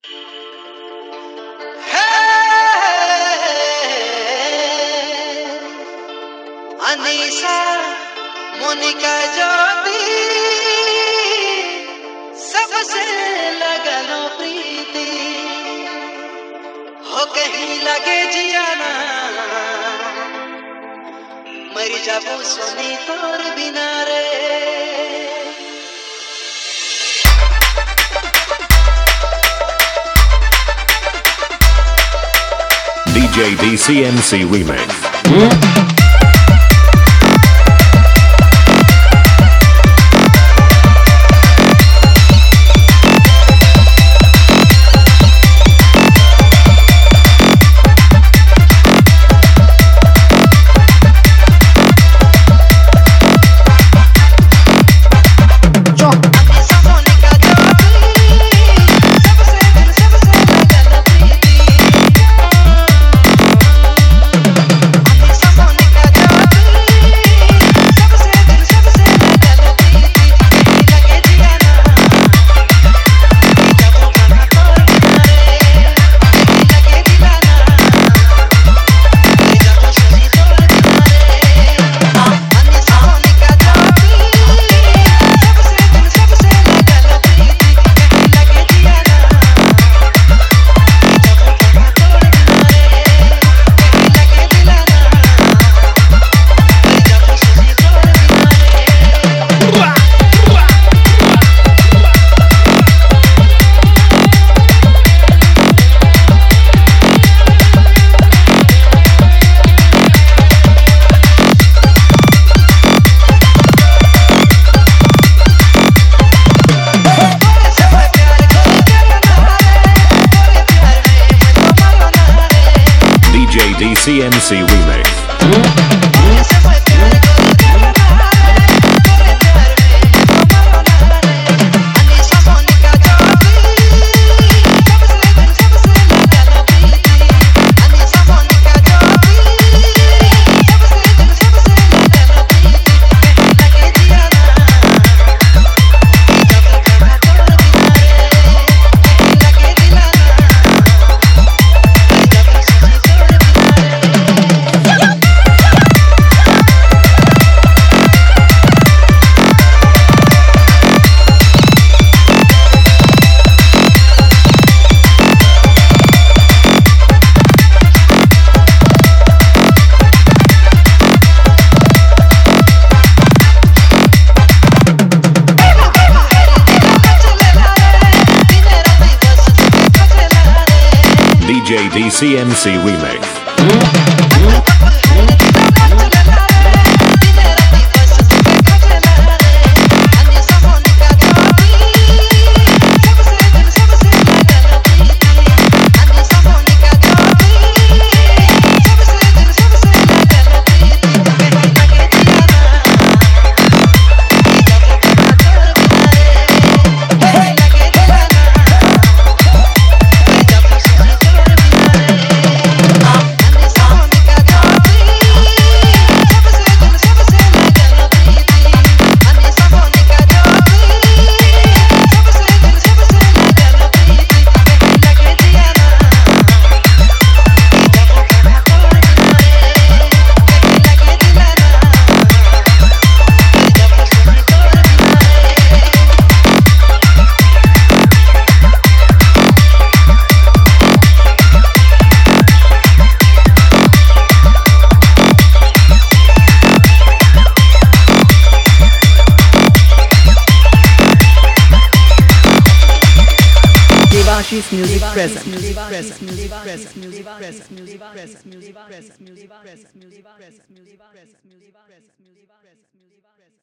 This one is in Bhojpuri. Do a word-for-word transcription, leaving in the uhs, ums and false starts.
अनीसा मोनिका ज्योति सबसे लगलो प्रीति हो कहीं लगे जियाना मरी जाबो सोनी तोर बिना रे D J D C M C Remix. D C M C Remix. D J D C M C Remix. Devashi's music present. Music present. Music present. Music present. Music present. Music present. Music present. Music present. Music present. Music present. Music present. Music present.